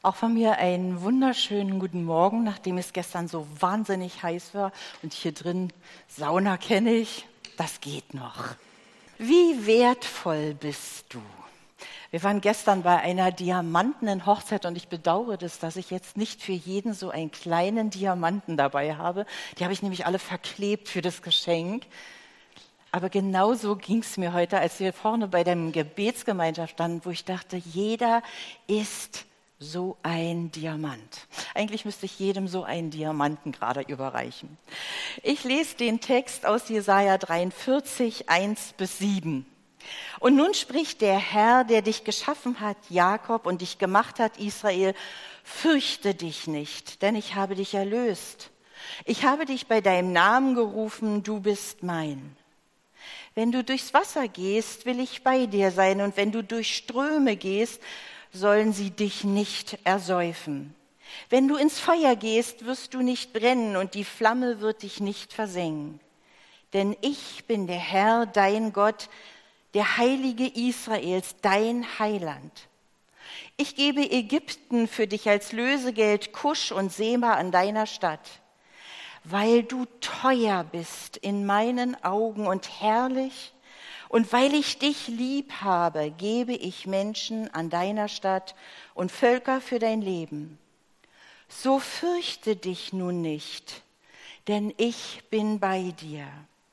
Auch von mir einen wunderschönen guten Morgen, nachdem es gestern so wahnsinnig heiß war und hier drin Sauna kenne ich, das geht noch. Wie wertvoll bist du? Wir waren gestern bei einer diamantenen Hochzeit und ich bedauere das, dass ich jetzt nicht für jeden so einen kleinen Diamanten dabei habe. Die habe ich nämlich alle verklebt für das Geschenk. Aber genauso ging es mir heute, als wir vorne bei der Gebetsgemeinschaft standen, wo ich dachte, jeder ist so ein Diamant. Eigentlich müsste ich jedem so einen Diamanten gerade überreichen. Ich lese den Text aus Jesaja 43, 1-7. Und nun spricht der Herr, der dich geschaffen hat, Jakob, und dich gemacht hat, Israel, fürchte dich nicht, denn ich habe dich erlöst. Ich habe dich bei deinem Namen gerufen, du bist mein. Wenn du durchs Wasser gehst, will ich bei dir sein, und wenn du durch Ströme gehst, sollen sie dich nicht ersäufen. Wenn du ins Feuer gehst, wirst du nicht brennen, und die Flamme wird dich nicht versengen. Denn ich bin der Herr, dein Gott, der Heilige Israels, dein Heiland. Ich gebe Ägypten für dich als Lösegeld, Kusch und Seba an deiner Stadt. Weil du teuer bist in meinen Augen und herrlich, und weil ich dich lieb habe, gebe ich Menschen an deiner Stadt und Völker für dein Leben. So fürchte dich nun nicht, denn ich bin bei dir.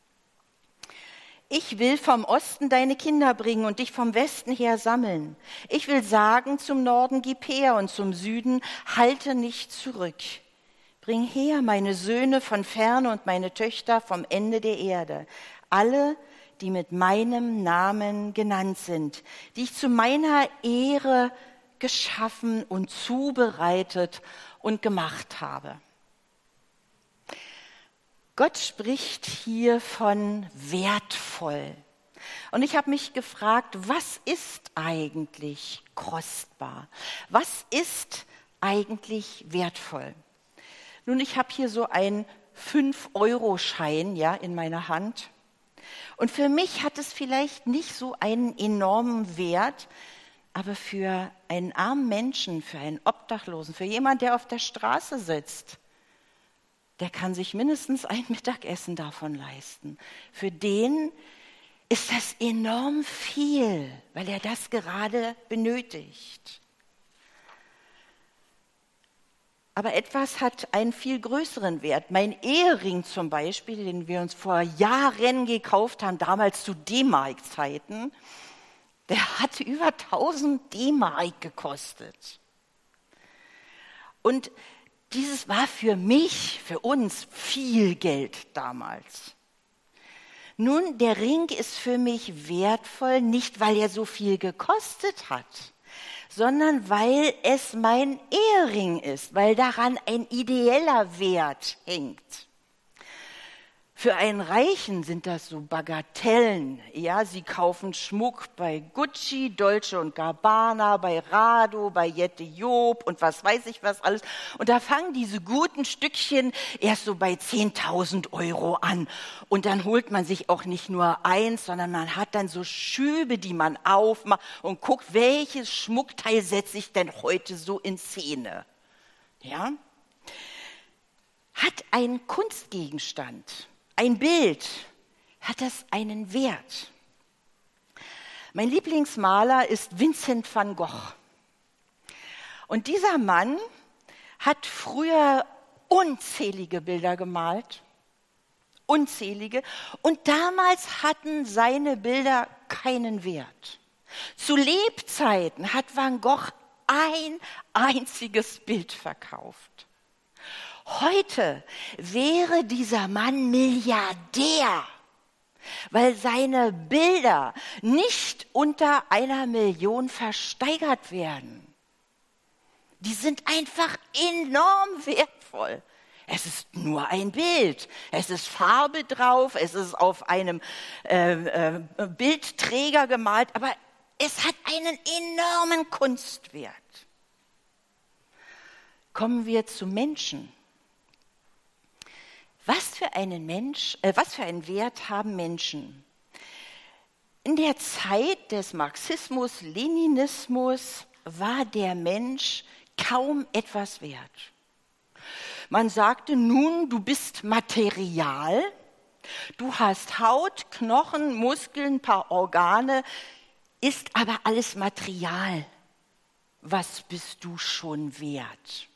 Ich will vom Osten deine Kinder bringen und dich vom Westen her sammeln. Ich will sagen zum Norden, gib her, und zum Süden, halte nicht zurück. Bring her meine Söhne von ferne und meine Töchter vom Ende der Erde. Alle, die mit meinem Namen genannt sind, die ich zu meiner Ehre geschaffen und zubereitet und gemacht habe. Gott spricht hier von wertvoll. Und ich habe mich gefragt, was ist eigentlich kostbar? Was ist eigentlich wertvoll? Nun, ich habe hier so einen 5-Euro-Schein in meiner Hand. Und für mich hat es vielleicht nicht so einen enormen Wert, aber für einen armen Menschen, für einen Obdachlosen, für jemanden, der auf der Straße sitzt, der kann sich mindestens ein Mittagessen davon leisten. Für den ist das enorm viel, weil er das gerade benötigt. Aber etwas hat einen viel größeren Wert. Mein Ehering zum Beispiel, den wir uns vor Jahren gekauft haben, damals zu D-Mark-Zeiten, der hat über 1000 D-Mark gekostet. Und dieses war für mich, für uns viel Geld damals. Nun, der Ring ist für mich wertvoll, nicht weil er so viel gekostet hat, sondern weil es mein Ehering ist, weil daran ein ideeller Wert hängt. Für einen Reichen sind das so Bagatellen. Ja, sie kaufen Schmuck bei Gucci, Dolce & Gabbana, bei Rado, bei Jette Job und was weiß ich was alles. Und da fangen diese guten Stückchen erst so bei 10.000 Euro an. Und dann holt man sich auch nicht nur eins, sondern man hat dann so Schübe, die man aufmacht und guckt, welches Schmuckteil setze ich denn heute so in Szene. Ja? Hat ein Kunstgegenstand, ein Bild, hat das einen Wert. Mein Lieblingsmaler ist Vincent van Gogh. Und dieser Mann hat früher unzählige Bilder gemalt, unzählige. Und damals hatten seine Bilder keinen Wert. Zu Lebzeiten hat Van Gogh ein einziges Bild verkauft. Heute wäre dieser Mann Milliardär, weil seine Bilder nicht unter 1 Million versteigert werden. Die sind einfach enorm wertvoll. Es ist nur ein Bild, es ist Farbe drauf, es ist auf einem Bildträger gemalt, aber es hat einen enormen Kunstwert. Kommen wir zu Menschen. Was für einen Wert haben Menschen? In der Zeit des Marxismus, Leninismus war der Mensch kaum etwas wert. Man sagte, nun, du bist Material, du hast Haut, Knochen, Muskeln, ein paar Organe, ist aber alles Material. Was bist du schon wert?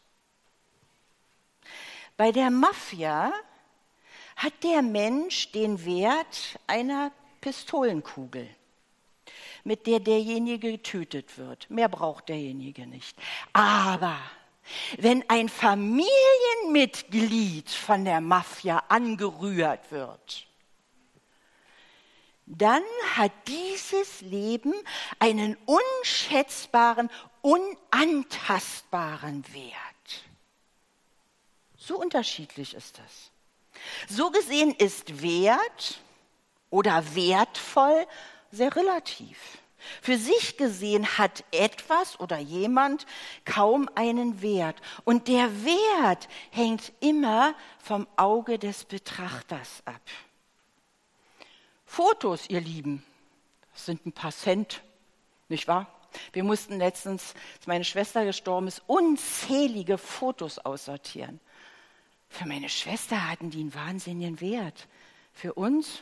Bei der Mafia hat der Mensch den Wert einer Pistolenkugel, mit der derjenige getötet wird. Mehr braucht derjenige nicht. Aber wenn ein Familienmitglied von der Mafia angerührt wird, dann hat dieses Leben einen unschätzbaren, unantastbaren Wert. So unterschiedlich ist das. So gesehen ist Wert oder wertvoll sehr relativ. Für sich gesehen hat etwas oder jemand kaum einen Wert. Und der Wert hängt immer vom Auge des Betrachters ab. Fotos, ihr Lieben, das sind ein paar Cent, nicht wahr? Wir mussten letztens, als meine Schwester gestorben ist, unzählige Fotos aussortieren. Für meine Schwester hatten die einen wahnsinnigen Wert. Für uns,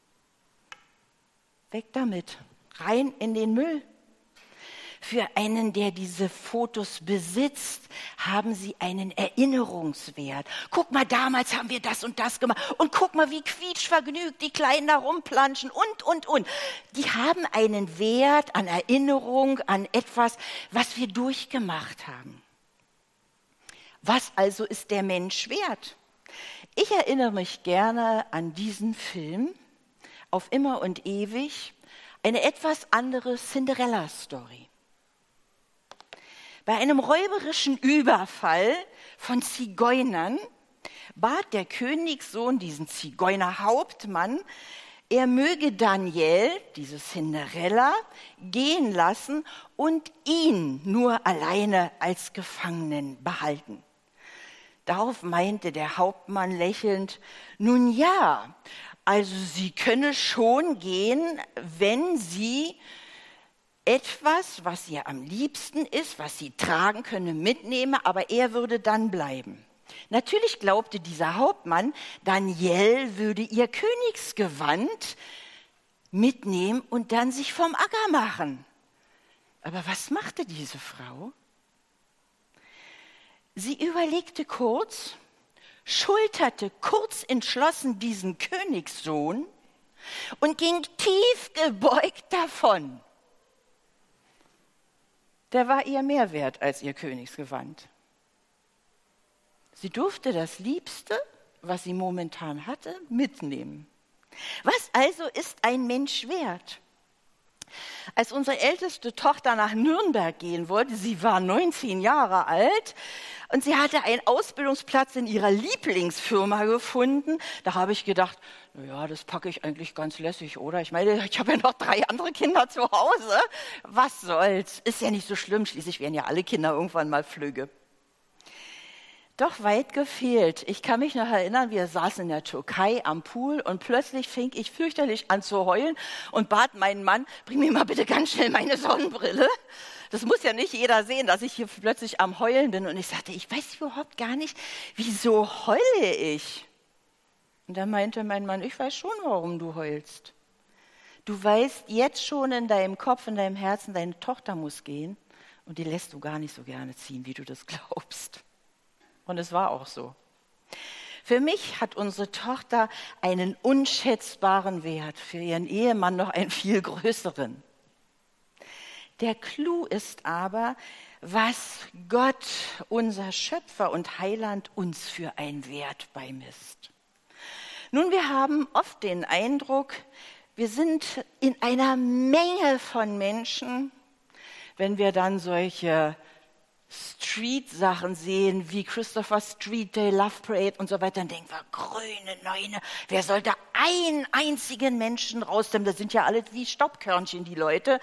weg damit, rein in den Müll. Für einen, der diese Fotos besitzt, haben sie einen Erinnerungswert. Guck mal, damals haben wir das und das gemacht. Und guck mal, wie quietschvergnügt die Kleinen da rumplanschen und. Die haben einen Wert an Erinnerung, an etwas, was wir durchgemacht haben. Was also ist der Mensch wert? Ich erinnere mich gerne an diesen Film, auf immer und ewig, eine etwas andere Cinderella-Story. Bei einem räuberischen Überfall von Zigeunern bat der Königssohn diesen Zigeunerhauptmann, er möge Daniel, diese Cinderella, gehen lassen und ihn nur alleine als Gefangenen behalten. Darauf meinte der Hauptmann lächelnd, nun ja, also sie könne schon gehen, wenn sie etwas, was ihr am liebsten ist, was sie tragen könne, mitnehme, aber er würde dann bleiben. Natürlich glaubte dieser Hauptmann, Daniel würde ihr Königsgewand mitnehmen und dann sich vom Acker machen. Aber was machte diese Frau? Sie überlegte kurz, schulterte kurz entschlossen diesen Königssohn und ging tief gebeugt davon. Der war ihr mehr wert als ihr Königsgewand. Sie durfte das Liebste, was sie momentan hatte, mitnehmen. Was also ist ein Mensch wert? Als unsere älteste Tochter nach Nürnberg gehen wollte, sie war 19 Jahre alt und sie hatte einen Ausbildungsplatz in ihrer Lieblingsfirma gefunden, da habe ich gedacht, naja, das packe ich eigentlich ganz lässig, oder? Ich meine, ich habe ja noch 3 andere Kinder zu Hause. Was soll's? Ist ja nicht so schlimm, schließlich werden ja alle Kinder irgendwann mal flügge. Doch weit gefehlt. Ich kann mich noch erinnern, wir saßen in der Türkei am Pool und plötzlich fing ich fürchterlich an zu heulen und bat meinen Mann, bring mir mal bitte ganz schnell meine Sonnenbrille. Das muss ja nicht jeder sehen, dass ich hier plötzlich am Heulen bin. Und ich sagte, ich weiß überhaupt gar nicht, wieso heule ich? Und da meinte mein Mann, ich weiß schon, warum du heulst. Du weißt jetzt schon in deinem Kopf, in deinem Herzen, deine Tochter muss gehen und die lässt du gar nicht so gerne ziehen, wie du das glaubst. Und es war auch so. Für mich hat unsere Tochter einen unschätzbaren Wert, für ihren Ehemann noch einen viel größeren. Der Clou ist aber, was Gott, unser Schöpfer und Heiland, uns für einen Wert beimisst. Nun, wir haben oft den Eindruck, wir sind in einer Menge von Menschen, wenn wir dann solche Street-Sachen sehen, wie Christopher Street Day, Love Parade und so weiter, dann denken wir, grüne Neune, wer soll da einen einzigen Menschen rausnehmen? Das sind ja alle wie Staubkörnchen, die Leute.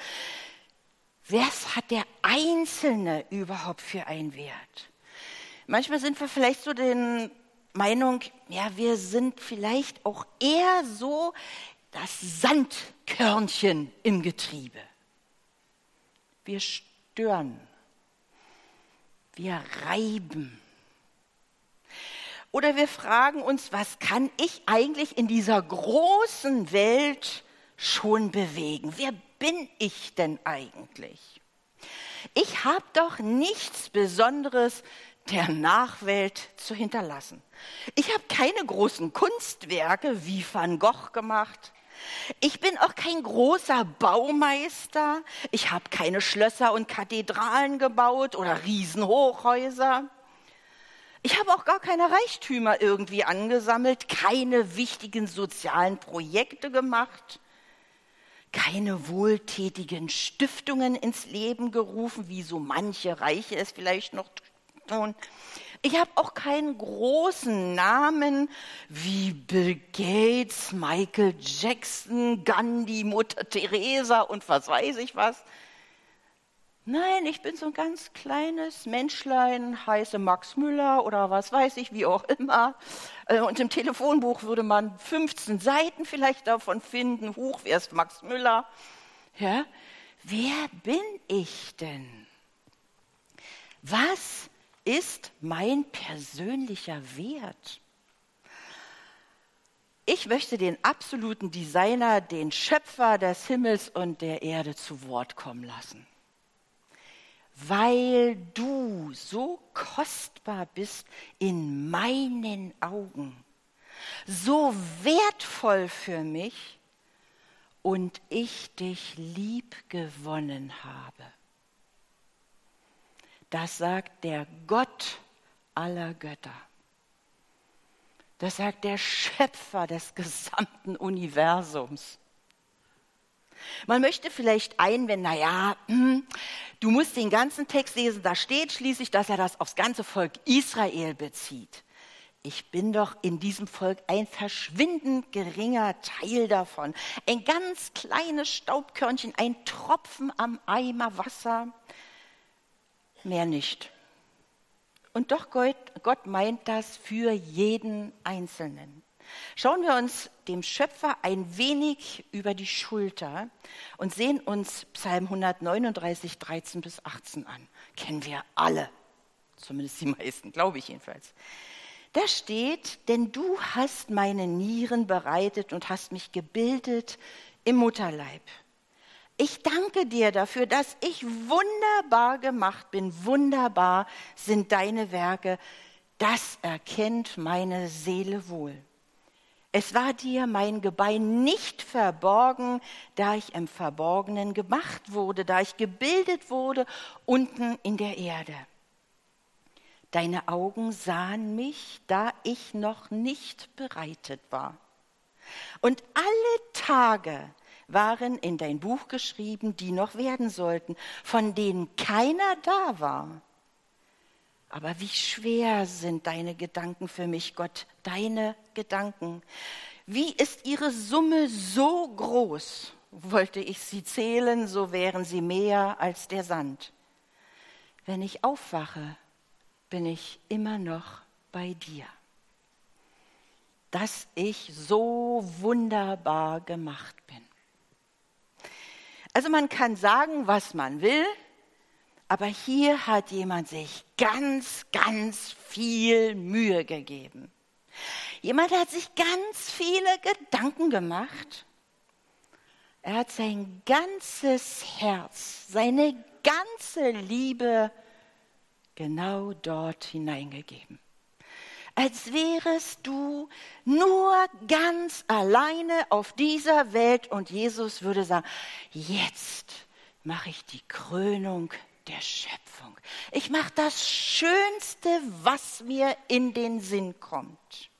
Was hat der Einzelne überhaupt für einen Wert? Manchmal sind wir vielleicht so der Meinung, ja, wir sind vielleicht auch eher so das Sandkörnchen im Getriebe. Wir stören. Wir reiben. Oder wir fragen uns, was kann ich eigentlich in dieser großen Welt schon bewegen? Wer bin ich denn eigentlich? Ich habe doch nichts Besonderes der Nachwelt zu hinterlassen. Ich habe keine großen Kunstwerke wie Van Gogh gemacht. Ich bin auch kein großer Baumeister. Ich habe keine Schlösser und Kathedralen gebaut oder Riesenhochhäuser. Ich habe auch gar keine Reichtümer irgendwie angesammelt, keine wichtigen sozialen Projekte gemacht, keine wohltätigen Stiftungen ins Leben gerufen, wie so manche Reiche es vielleicht noch tun. Ich habe auch keinen großen Namen wie Bill Gates, Michael Jackson, Gandhi, Mutter Teresa und was weiß ich was. Nein, ich bin so ein ganz kleines Menschlein, heiße Max Müller oder was weiß ich, wie auch immer. Und im Telefonbuch würde man 15 Seiten vielleicht davon finden. Huch, wer ist Max Müller? Ja, wer bin ich denn? Was ist mein persönlicher Wert? Ich möchte den absoluten Designer, den Schöpfer des Himmels und der Erde zu Wort kommen lassen. Weil du so kostbar bist in meinen Augen, so wertvoll für mich und ich dich lieb gewonnen habe. Das sagt der Gott aller Götter. Das sagt der Schöpfer des gesamten Universums. Man möchte vielleicht einwenden, naja, du musst den ganzen Text lesen, da steht schließlich, dass er das aufs ganze Volk Israel bezieht. Ich bin doch in diesem Volk ein verschwindend geringer Teil davon. Ein ganz kleines Staubkörnchen, ein Tropfen am Eimer Wasser, mehr nicht. Und doch Gott meint das für jeden Einzelnen. Schauen wir uns dem Schöpfer ein wenig über die Schulter und sehen uns Psalm 139, 13 bis 18 an. Kennen wir alle, zumindest die meisten, glaube ich jedenfalls. Da steht, denn du hast meine Nieren bereitet und hast mich gebildet im Mutterleib. Ich danke dir dafür, dass ich wunderbar gemacht bin. Wunderbar sind deine Werke. Das erkennt meine Seele wohl. Es war dir mein Gebein nicht verborgen, da ich im Verborgenen gemacht wurde, da ich gebildet wurde unten in der Erde. Deine Augen sahen mich, da ich noch nicht bereitet war. Und alle Tage waren in dein Buch geschrieben, die noch werden sollten, von denen keiner da war. Aber wie schwer sind deine Gedanken für mich, Gott, deine Gedanken. Wie ist ihre Summe so groß? Wollte ich sie zählen, so wären sie mehr als der Sand. Wenn ich aufwache, bin ich immer noch bei dir. Dass ich so wunderbar gemacht bin. Also man kann sagen, was man will, aber hier hat jemand sich ganz, ganz viel Mühe gegeben. Jemand hat sich ganz viele Gedanken gemacht. Er hat sein ganzes Herz, seine ganze Liebe genau dort hineingegeben. Als wärest du nur ganz alleine auf dieser Welt und Jesus würde sagen, jetzt mache ich die Krönung der Schöpfung. Ich mache das Schönste, was mir in den Sinn kommt.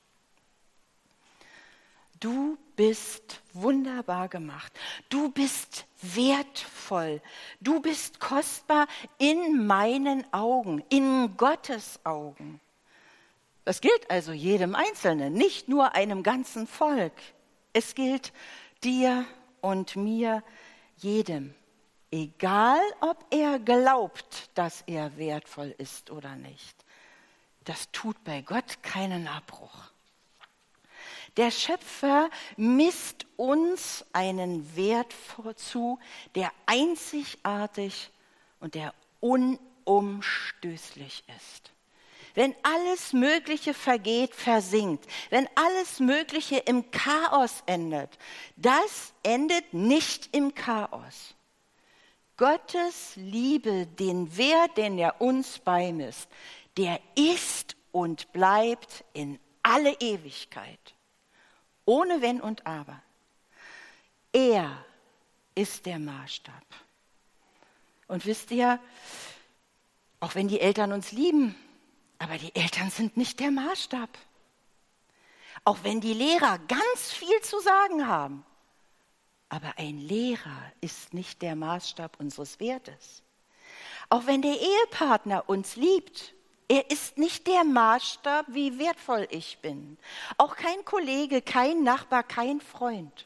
Du bist wunderbar gemacht. Du bist wertvoll. Du bist kostbar in meinen Augen, in Gottes Augen. Das gilt also jedem Einzelnen, nicht nur einem ganzen Volk. Es gilt dir und mir, jedem. Egal, ob er glaubt, dass er wertvoll ist oder nicht. Das tut bei Gott keinen Abbruch. Der Schöpfer misst uns einen Wert zu, der einzigartig und der unumstößlich ist. Wenn alles Mögliche vergeht, versinkt, wenn alles Mögliche im Chaos endet, das endet nicht im Chaos. Gottes Liebe, den Wert, den er uns beimisst, der ist und bleibt in alle Ewigkeit. Ohne Wenn und Aber. Er ist der Maßstab. Und wisst ihr, auch wenn die Eltern uns lieben, aber die Eltern sind nicht der Maßstab. Auch wenn die Lehrer ganz viel zu sagen haben, aber ein Lehrer ist nicht der Maßstab unseres Wertes. Auch wenn der Ehepartner uns liebt, er ist nicht der Maßstab, wie wertvoll ich bin. Auch kein Kollege, kein Nachbar, kein Freund.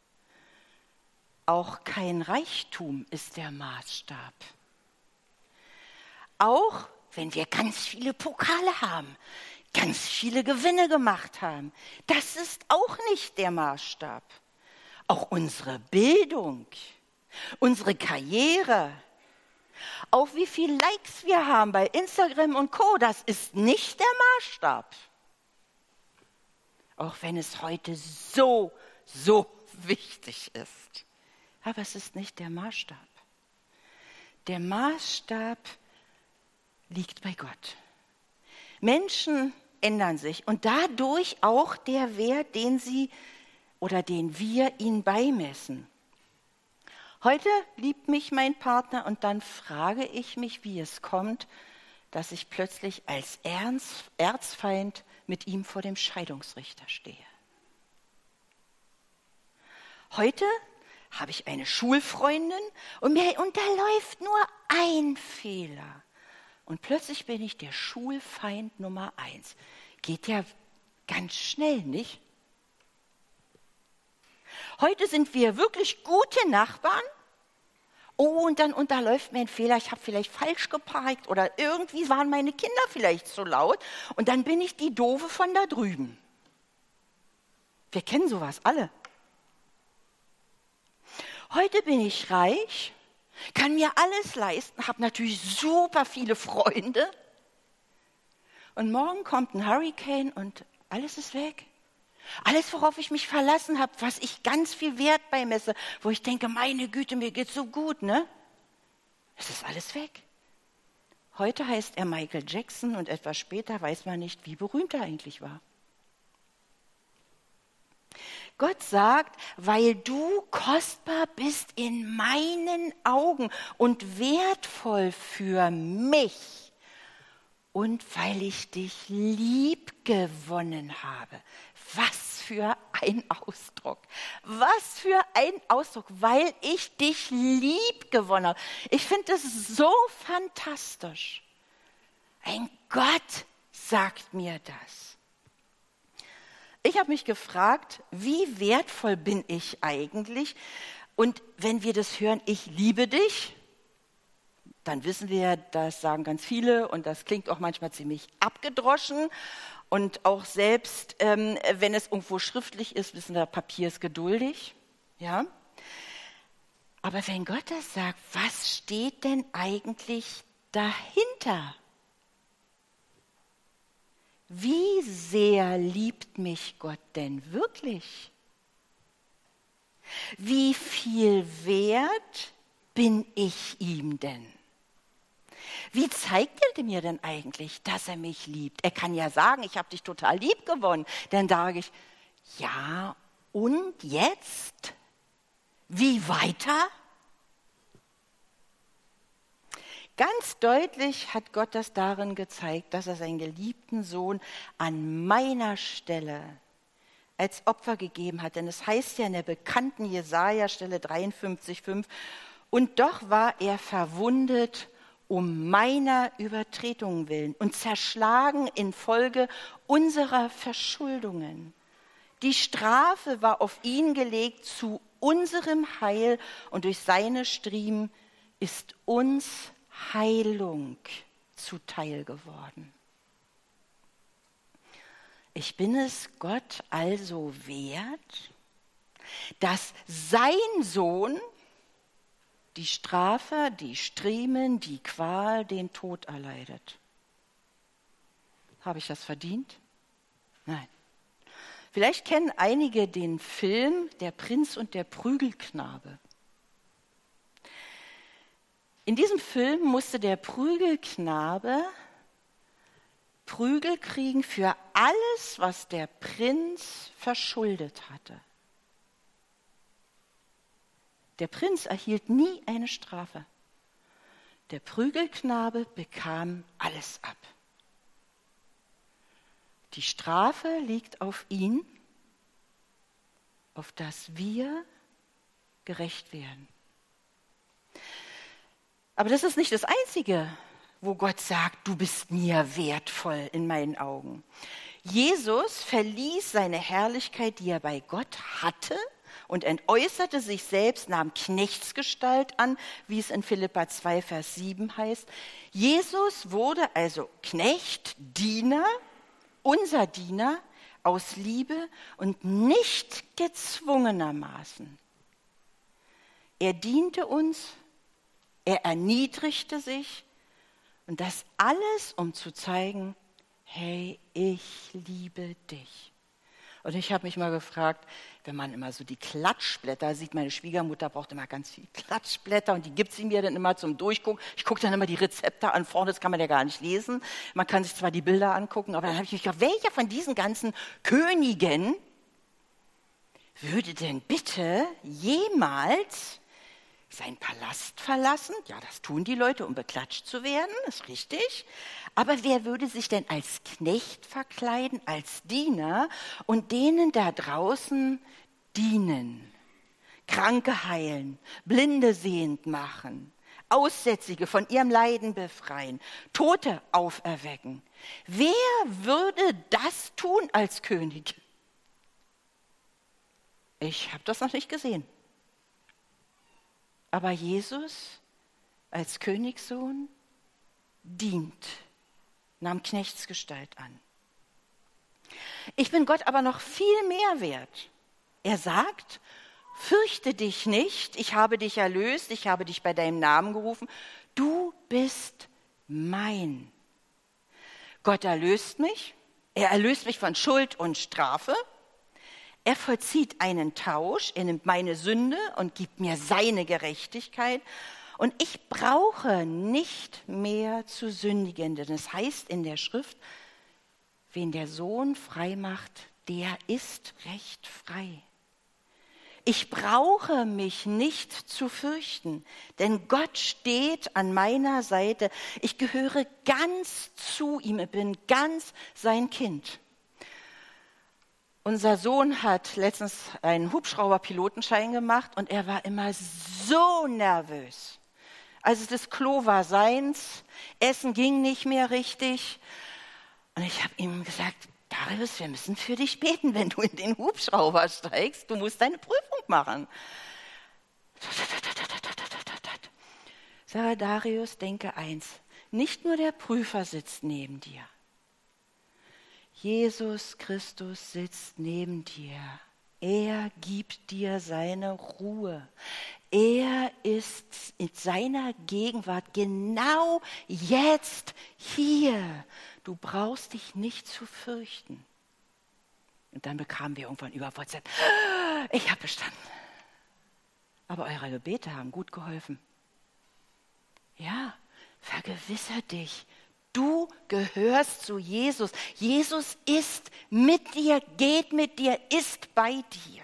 Auch kein Reichtum ist der Maßstab. Auch wenn wir ganz viele Pokale haben, ganz viele Gewinne gemacht haben, das ist auch nicht der Maßstab. Auch unsere Bildung, unsere Karriere, auch wie viele Likes wir haben bei Instagram und Co., das ist nicht der Maßstab. Auch wenn es heute so wichtig ist. Aber es ist nicht der Maßstab. Der Maßstab liegt bei Gott. Menschen ändern sich und dadurch auch der Wert, den wir ihnen beimessen. Heute liebt mich mein Partner und dann frage ich mich, wie es kommt, dass ich plötzlich als Erzfeind mit ihm vor dem Scheidungsrichter stehe. Heute habe ich eine Schulfreundin und mir unterläuft nur ein Fehler. Und plötzlich bin ich der Schulfeind Nummer 1. Geht ja ganz schnell, nicht? Heute sind wir wirklich gute Nachbarn. Oh, und dann unterläuft mir ein Fehler. Ich habe vielleicht falsch geparkt oder irgendwie waren meine Kinder vielleicht zu laut. Und dann bin ich die Doofe von da drüben. Wir kennen sowas alle. Heute bin ich reich, kann mir alles leisten, habe natürlich super viele Freunde. Und morgen kommt ein Hurricane und alles ist weg. Alles, worauf ich mich verlassen habe, was ich ganz viel Wert beimesse, wo ich denke, meine Güte, mir geht's so gut, ne? Es ist alles weg. Heute heißt er Michael Jackson und etwas später weiß man nicht, wie berühmt er eigentlich war. Gott sagt, weil du kostbar bist in meinen Augen und wertvoll für mich und weil ich dich lieb gewonnen habe. Was für ein Ausdruck. Was für ein Ausdruck, weil ich dich lieb gewonnen habe. Ich finde das so fantastisch. Ein Gott sagt mir das. Ich habe mich gefragt, wie wertvoll bin ich eigentlich? Und wenn wir das hören, ich liebe dich, dann wissen wir, das sagen ganz viele und das klingt auch manchmal ziemlich abgedroschen. Und auch selbst, wenn es irgendwo schriftlich ist, wissen wir, Papier ist geduldig. Ja? Aber wenn Gott das sagt, was steht denn eigentlich dahinter? Wie sehr liebt mich Gott denn wirklich? Wie viel wert bin ich ihm denn? Wie zeigt er mir denn eigentlich, dass er mich liebt? Er kann ja sagen, ich habe dich total lieb gewonnen. Dann sage ich, ja, und jetzt? Wie weiter? Ganz deutlich hat Gott das darin gezeigt, dass er seinen geliebten Sohn an meiner Stelle als Opfer gegeben hat. Denn es heißt ja in der bekannten Jesaja-Stelle 53,5, und doch war er verwundet um meiner Übertretungen willen und zerschlagen infolge unserer Verschuldungen. Die Strafe war auf ihn gelegt zu unserem Heil und durch seine Striemen ist uns Heilung zuteil geworden. Ich bin es Gott also wert, dass sein Sohn die Strafe, die Striemen, die Qual, den Tod erleidet. Habe ich das verdient? Nein. Vielleicht kennen einige den Film Der Prinz und der Prügelknabe. In diesem Film musste der Prügelknabe Prügel kriegen für alles, was der Prinz verschuldet hatte. Der Prinz erhielt nie eine Strafe. Der Prügelknabe bekam alles ab. Die Strafe liegt auf ihn, auf das wir gerecht werden. Aber das ist nicht das Einzige, wo Gott sagt, du bist mir wertvoll in meinen Augen. Jesus verließ seine Herrlichkeit, die er bei Gott hatte, und entäußerte sich selbst, nahm Knechtsgestalt an, wie es in Philipper 2, Vers 7 heißt. Jesus wurde also Knecht, Diener, unser Diener, aus Liebe und nicht gezwungenermaßen. Er diente uns, er erniedrigte sich, und das alles, um zu zeigen, hey, ich liebe dich. Und ich habe mich mal gefragt, wenn man immer so die Klatschblätter sieht, meine Schwiegermutter braucht immer ganz viele Klatschblätter und die gibt sie mir dann immer zum Durchgucken. Ich gucke dann immer die Rezepte an, vorne, das kann man ja gar nicht lesen. Man kann sich zwar die Bilder angucken, aber dann habe ich mich gefragt, welcher von diesen ganzen Königen würde denn bitte jemals seinen Palast verlassen? Ja, das tun die Leute, um beklatscht zu werden, ist richtig. Aber wer würde sich denn als Knecht verkleiden, als Diener und denen da draußen dienen? Kranke heilen, Blinde sehend machen, Aussätzige von ihrem Leiden befreien, Tote auferwecken. Wer würde das tun als König? Ich habe das noch nicht gesehen. Aber Jesus als Königssohn dient, nahm Knechtsgestalt an. Ich bin Gott aber noch viel mehr wert. Er sagt, fürchte dich nicht, ich habe dich erlöst, ich habe dich bei deinem Namen gerufen, du bist mein. Gott erlöst mich, er erlöst mich von Schuld und Strafe. Er vollzieht einen Tausch, er nimmt meine Sünde und gibt mir seine Gerechtigkeit. Und ich brauche nicht mehr zu sündigen, denn es heißt in der Schrift, wen der Sohn frei macht, der ist recht frei. Ich brauche mich nicht zu fürchten, denn Gott steht an meiner Seite. Ich gehöre ganz zu ihm, ich bin ganz sein Kind. Unser Sohn hat letztens einen Hubschrauberpilotenschein gemacht und er war immer so nervös. Also das Klo war seins, Essen ging nicht mehr richtig. Und ich habe ihm gesagt, Darius, wir müssen für dich beten, wenn du in den Hubschrauber steigst. Du musst deine Prüfung machen. Sage Darius, denke eins, nicht nur der Prüfer sitzt neben dir. Jesus Christus sitzt neben dir. Er gibt dir seine Ruhe. Er ist in seiner Gegenwart genau jetzt hier. Du brauchst dich nicht zu fürchten. Und dann bekamen wir irgendwann über WhatsApp, ich habe bestanden. Aber eure Gebete haben gut geholfen. Ja, vergewissere dich. Du gehörst zu Jesus. Jesus ist mit dir, geht mit dir, ist bei dir.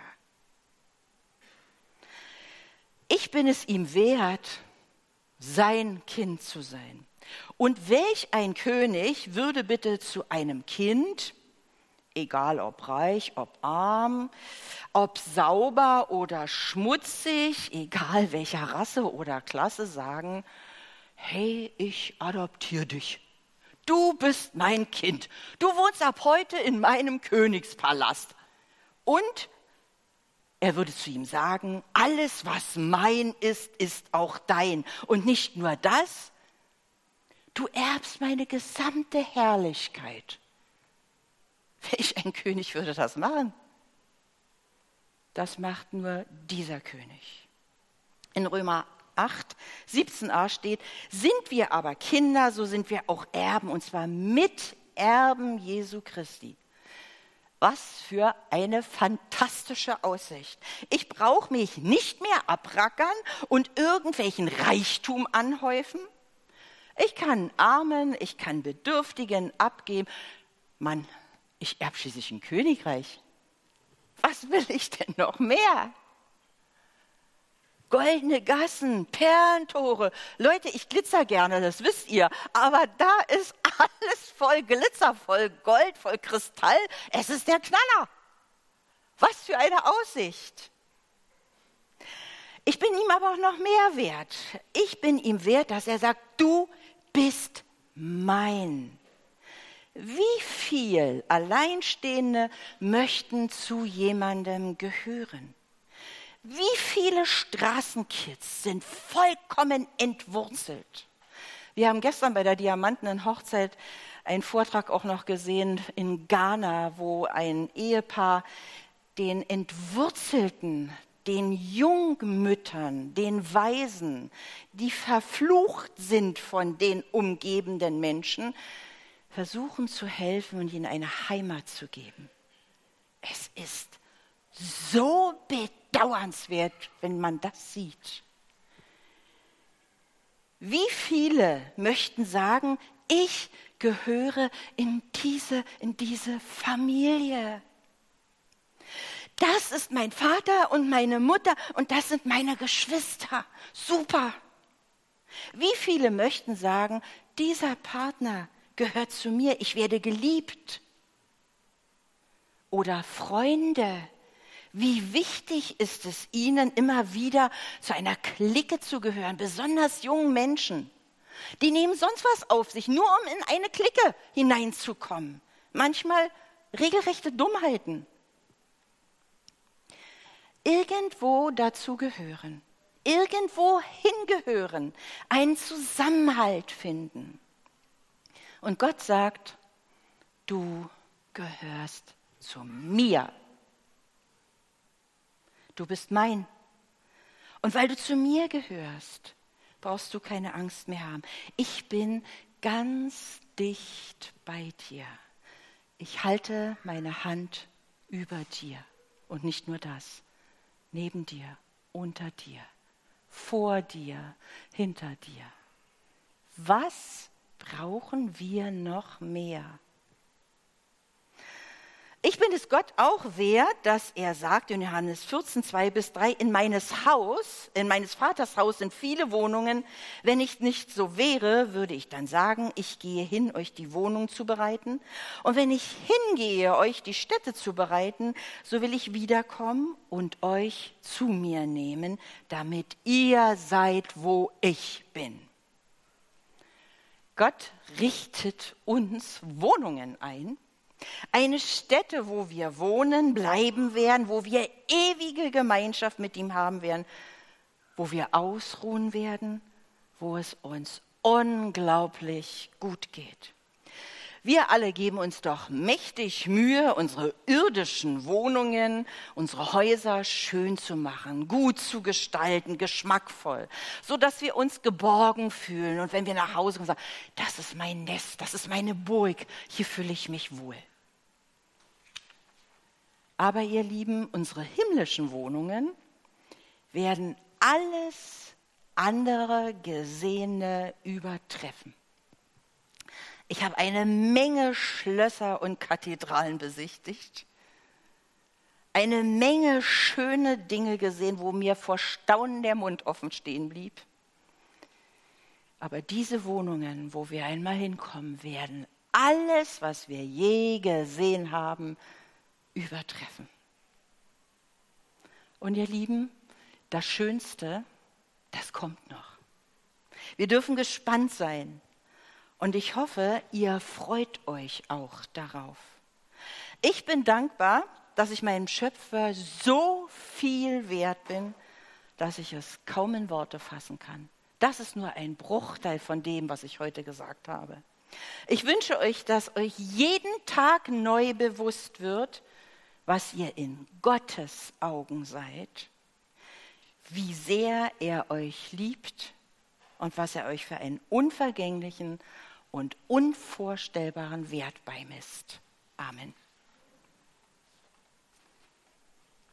Ich bin es ihm wert, sein Kind zu sein. Und welch ein König würde bitte zu einem Kind, egal ob reich, ob arm, ob sauber oder schmutzig, egal welcher Rasse oder Klasse, sagen, hey, ich adoptiere dich. Du bist mein Kind. Du wohnst ab heute in meinem Königspalast. Und er würde zu ihm sagen, alles, was mein ist, ist auch dein. Und nicht nur das, du erbst meine gesamte Herrlichkeit. Welch ein König würde das machen? Das macht nur dieser König. In Römer 8, 17a steht, sind wir aber Kinder, so sind wir auch Erben, und zwar Miterben Jesu Christi. Was für eine fantastische Aussicht. Ich brauche mich nicht mehr abrackern und irgendwelchen Reichtum anhäufen. Ich kann Armen, ich kann Bedürftigen abgeben. Mann, ich erbe schließlich ein Königreich. Was will ich denn noch mehr? Goldene Gassen, Perlentore. Leute, ich glitzer gerne, das wisst ihr. Aber da ist alles voll Glitzer, voll Gold, voll Kristall. Es ist der Knaller. Was für eine Aussicht. Ich bin ihm aber auch noch mehr wert. Ich bin ihm wert, dass er sagt, du bist mein. Wie viel Alleinstehende möchten zu jemandem gehören? Wie viele Straßenkids sind vollkommen entwurzelt? Wir haben gestern bei der Diamantenen Hochzeit einen Vortrag auch noch gesehen in Ghana, wo ein Ehepaar den Entwurzelten, den Jungmüttern, den Waisen, die verflucht sind von den umgebenden Menschen, versuchen zu helfen und ihnen eine Heimat zu geben. Es ist so bedauernswert, wenn man das sieht. Wie viele möchten sagen, ich gehöre in diese Familie. Das ist mein Vater und meine Mutter und das sind meine Geschwister. Super. Wie viele möchten sagen, dieser Partner gehört zu mir, ich werde geliebt. Oder Freunde, wie wichtig ist es ihnen, immer wieder zu einer Clique zu gehören, besonders jungen Menschen. Die nehmen sonst was auf sich, nur um in eine Clique hineinzukommen. Manchmal regelrechte Dummheiten. Irgendwo dazugehören, irgendwo hingehören, einen Zusammenhalt finden. Und Gott sagt, du gehörst zu mir. Du bist mein. Und weil du zu mir gehörst, brauchst du keine Angst mehr haben. Ich bin ganz dicht bei dir. Ich halte meine Hand über dir. Und nicht nur das. Neben dir, unter dir, vor dir, hinter dir. Was brauchen wir noch mehr? Ich bin es Gott auch wert, dass er sagt in Johannes 14, 2-3, in meines Vaters Haus sind viele Wohnungen. Wenn ich nicht so wäre, würde ich dann sagen, ich gehe hin, euch die Wohnung zu bereiten. Und wenn ich hingehe, euch die Stätte zu bereiten, so will ich wiederkommen und euch zu mir nehmen, damit ihr seid, wo ich bin. Gott richtet uns Wohnungen ein. Eine Stätte, wo wir wohnen, bleiben werden, wo wir ewige Gemeinschaft mit ihm haben werden, wo wir ausruhen werden, wo es uns unglaublich gut geht. Wir alle geben uns doch mächtig Mühe, unsere irdischen Wohnungen, unsere Häuser schön zu machen, gut zu gestalten, geschmackvoll, sodass wir uns geborgen fühlen. Und wenn wir nach Hause kommen, sagen, das ist mein Nest, das ist meine Burg, hier fühle ich mich wohl. Aber ihr Lieben, unsere himmlischen Wohnungen werden alles andere Gesehene übertreffen. Ich habe eine Menge Schlösser und Kathedralen besichtigt, eine Menge schöne Dinge gesehen, wo mir vor Staunen der Mund offen stehen blieb. Aber diese Wohnungen, wo wir einmal hinkommen, werden alles, was wir je gesehen haben, übertreffen. Und ihr Lieben, das Schönste, das kommt noch. Wir dürfen gespannt sein. Und ich hoffe, ihr freut euch auch darauf. Ich bin dankbar, dass ich meinem Schöpfer so viel wert bin, dass ich es kaum in Worte fassen kann. Das ist nur ein Bruchteil von dem, was ich heute gesagt habe. Ich wünsche euch, dass euch jeden Tag neu bewusst wird, was ihr in Gottes Augen seid, wie sehr er euch liebt und was er euch für einen unvergänglichen und unvorstellbaren Wert beimisst. Amen.